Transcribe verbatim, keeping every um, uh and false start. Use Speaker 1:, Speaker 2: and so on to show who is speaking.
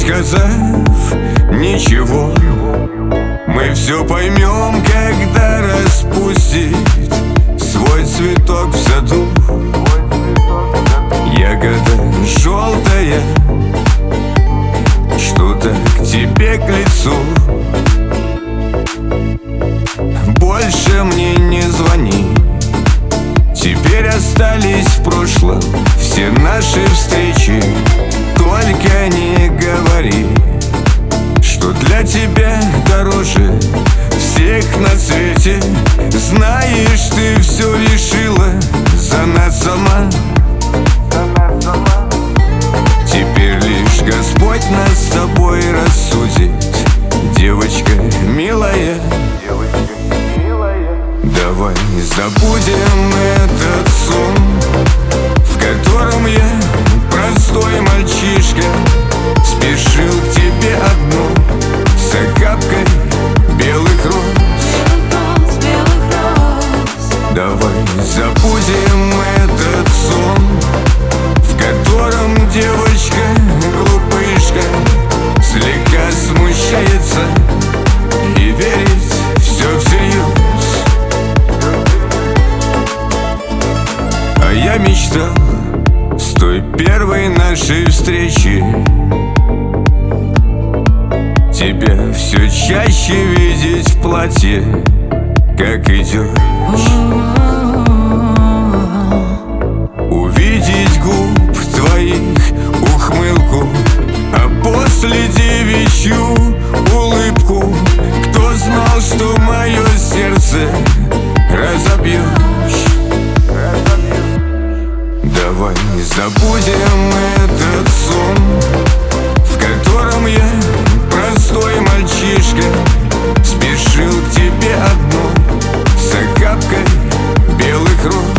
Speaker 1: сказав ничего. Мы все поймем, когда распустит свой цветок в саду. Ягода желтая, что-то к тебе к лицу. Больше мне не звони, теперь остались в прошлом все наши встречи. Только не говори, что для тебя дороже всех на свете. Знаешь, ты все решила за нас сама. Теперь лишь Господь нас с тобой рассудит. Девочка милая, давай забудем этот сон, в котором я, простой мальчишка, спешил к тебе одну с охапкой белых роз. Давай забудем этот сон, в котором девочка, глупышка, слегка смущается и верит все всерьез. А я мечтал с той первой нашей встречи тебя все чаще видеть в платье, как идешь. Увидеть губ твоих ухмылку, а после девичью улыбку. Кто знал, что мое сердце разобьешь? Давай забудем этот сон, в котором я, простой мальчишка, спешил к тебе одну с охапкой белых роз.